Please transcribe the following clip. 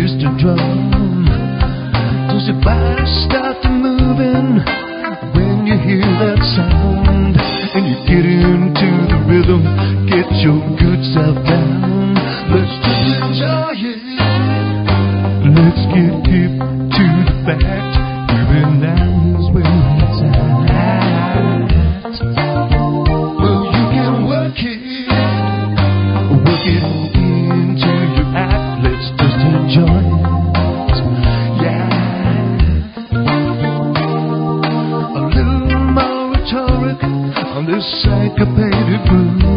distant drum. Does your body start to moving when you hear that sound? And you get into the rhythm, get your good self down. Let's just enjoy it. Let's get hip to the fact. Moving now is where it's at. Well, you can work it into your act. Let's just enjoy it. Yeah. A little more rhetoric on this syncopated groove.